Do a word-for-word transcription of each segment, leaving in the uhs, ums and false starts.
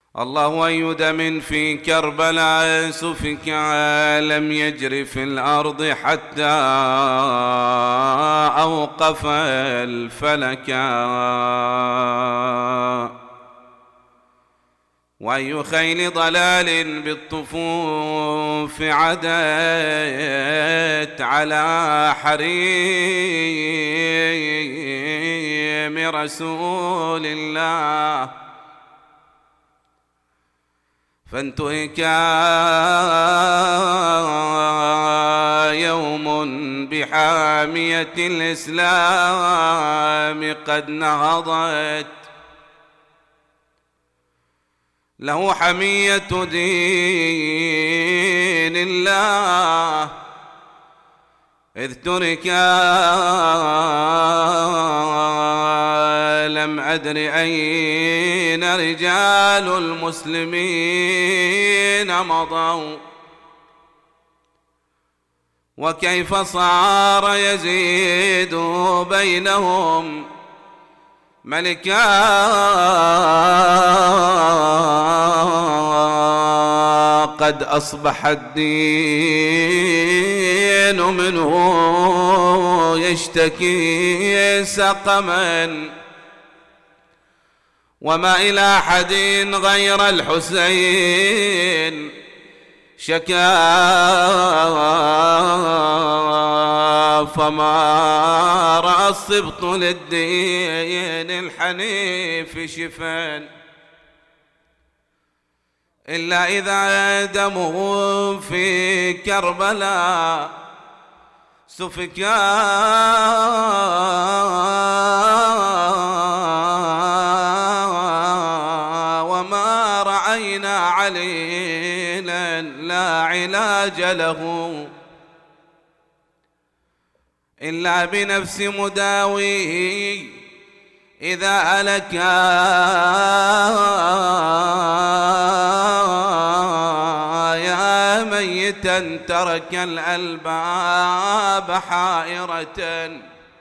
الله أي دم في كربلاء سفك لم يجر في الأرض حتى أوقف الفلك، وأي خيل ضلال بالطفوف عدت على حريم رسول الله، فانتهك يوم بحامية الإسلام قد نهضت، له حمية دين الله إذ ترك لم أدر أين رجال المسلمين مضوا، وكيف صار يزيد بينهم ملكا قد أصبح الدين منه يشتكي سقما، وما إلى أحد غير الحسين شكا، فما رأى السبط للدين الحنيف شفا إلا إذا دمه في كربلاء سفكا، وما رأينا عليلا لا علاج له إلا بنفس مداويه إذا هلك يا ميتا ترك الألباب حائرة،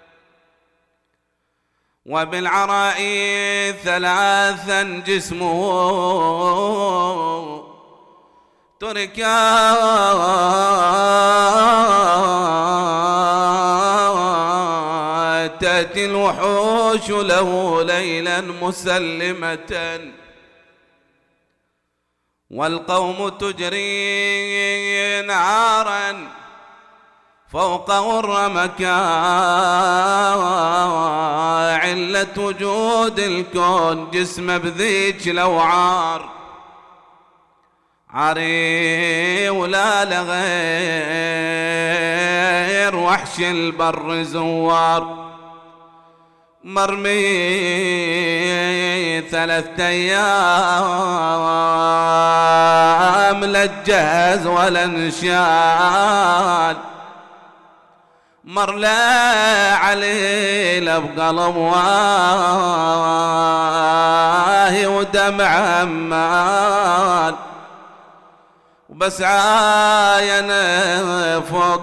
وبالعراء ثلاثا جسمه تركا، تأتي الوحوش له ليلا مسلمة، والقوم تجري نارا فوقه الرمكا، علة وجود الكون جسم بذيك الأوعار، عري ولا لغير وحش البر زوار، مرمي ثلاثة أيام لا تجهز ولا انشال، مر لا عليه لا بقلب واهي ودمع عمال، وبس عاين فوق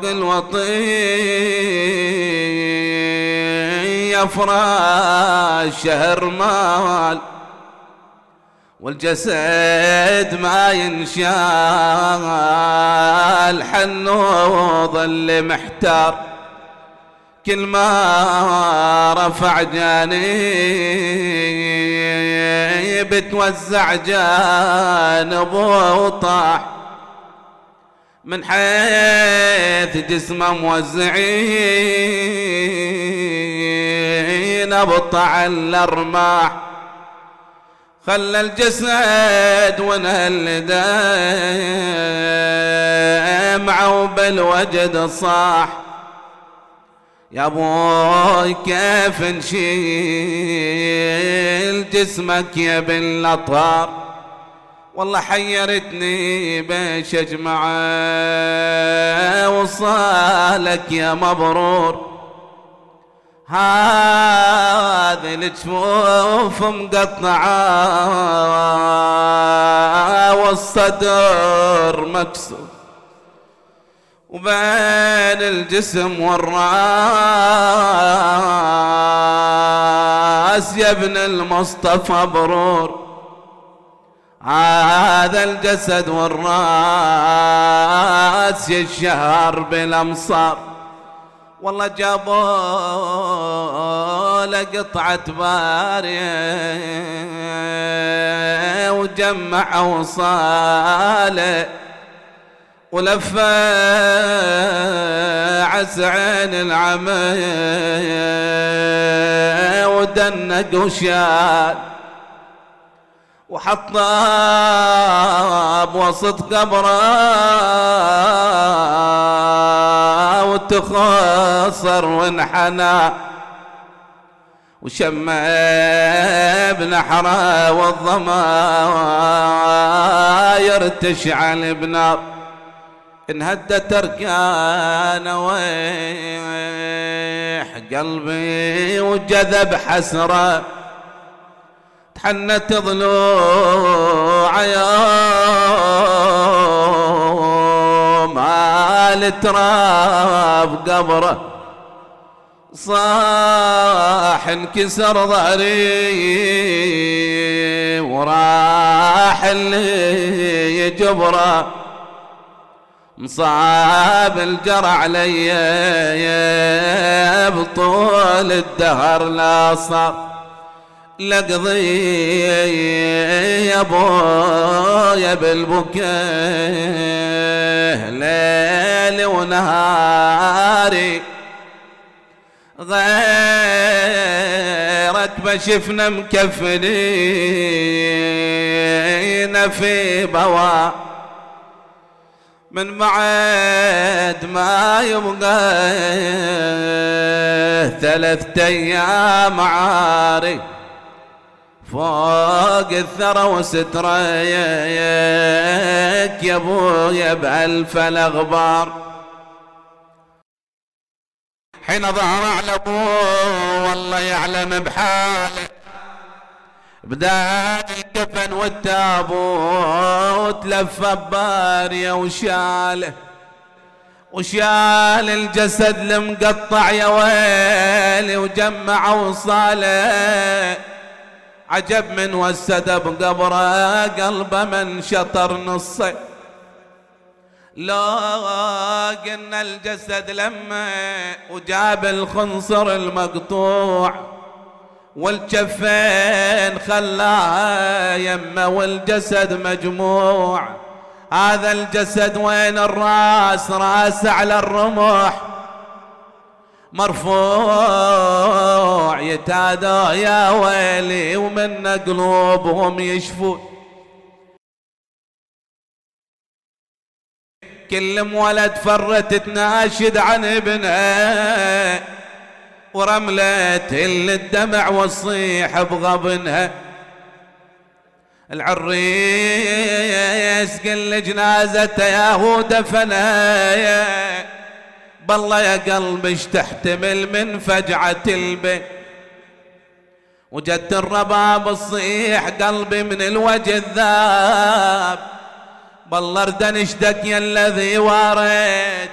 الوطي يفراش شهر مال، والجسد ما ينشال حنو ظل محتار، كل ما رفع جانب توزع جانبه وطاح، من حيث جسمه موزعين ابطع الارماح، خلى الجسد ونهل دمعه وبالوجد صاح، يا ابوي كيف نشيل جسمك يا ابن الاطهار، والله حيرتني بيش اجمعه وصالك يا مبرور، هذه الجفوف مقطعه والصدر مكسور، وبين الجسم والراس يا ابن المصطفى برور، هذا الجسد والراس يشهر بالامصار. والله جابوا له قطعة بارية وجمع وصاله ولفى عسعين العمى ودنق وشال وحطه بوسط قبره وتخاصر وانحنى وشمى بنحره والضماير تشعل بنار. انهدت اركانه ويح قلبي وجذب حسره تحنت ضلوع يوم آل تراب قبره صاح انكسر ظهري وراح اللي جبره مصاب الجرع علي بطول الدهر لا صار لقضي يا ابويا بالبكاء ليل ونهاري غيرك بشفنا مكفنين في بوا من بعد ما يبقى ثلاثة ايام عاري فوق الثرى وستريك يا ابويا بألف الاغبار. حين ظهر على ابوه والله يعلم بحاله بدأ الكفن والتابوت لف باريه وشاله وشال الجسد المقطع يا ويلي وجمع وصاله عجب من وسد بقبره قلبه من شطر نصه. لو قلنا الجسد لما وجاب الخنصر المقطوع والجفين خلاها يمه والجسد مجموع. هذا الجسد وين الراس راس على الرمح مرفوع يتادى يا ويلي ومن قلوبهم يشفون. كل مولد فرت تناشد عن ابنها ورملت الدمع والصيح بغبنها. العريس قل جنازته ياهو دفنها بالله يا قلبي اش تحتمل من فجعة البيت. وجدت الرباب الصيح قلبي من الوجه الذاب بالله اردن اشتك يا الذي واريت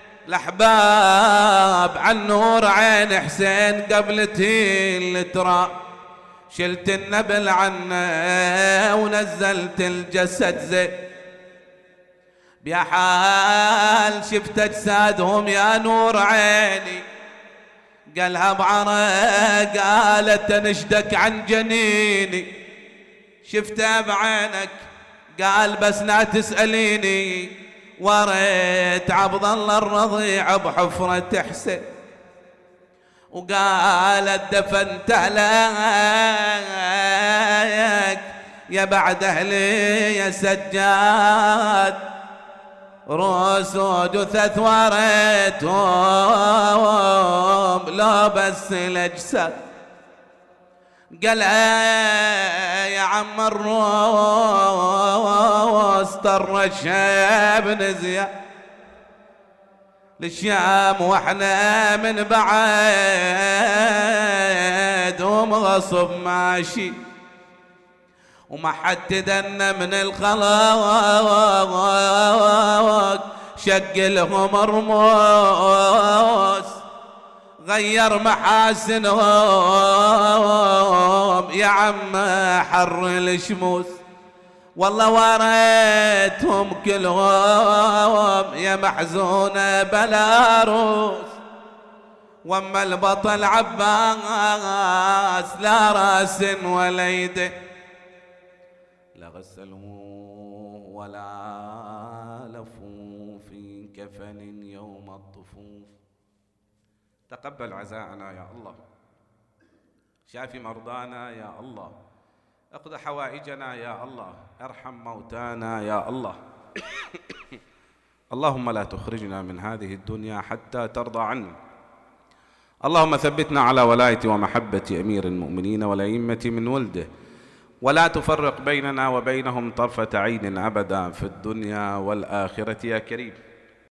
الاحباب عن نور عين حسين قبلتي التراب. شلت النبل عنه ونزلت الجسد زين بيا حال شفت اجسادهم يا نور عيني قالها بعرق قالت نشدك عن جنيني شفتها بعينك قال بس لا تسأليني وريت عبد الله الرضيع بحفرة حسين وقالت دفنت لك يا بعد اهلي يا سجاد روس وجثث وريتهم لو بس الاجساد. قال يا عم الروس طر الشاب زياد للشام واحنا من بعد ومغصب ماشي وما حد تدنا من الخلاق شق لهم رموس غير محاسنهم يا عم حر الشموس والله واريتهم كلهم يا محزونة بلا روس، واما البطل عباس لا راس ولا يده، لا غسلوه ولا لفوا في كفن يوم الطفوف. تقبل عزاءنا يا الله، شافي مرضانا يا الله، اقض حوائجنا يا الله، ارحم موتانا يا الله. اللهم لا تخرجنا من هذه الدنيا حتى ترضى عنا. اللهم ثبتنا على ولاية ومحبة أمير المؤمنين والأئمة من ولده، ولا تفرق بيننا وبينهم طرفة عين أبدا في الدنيا والآخرة يا كريم.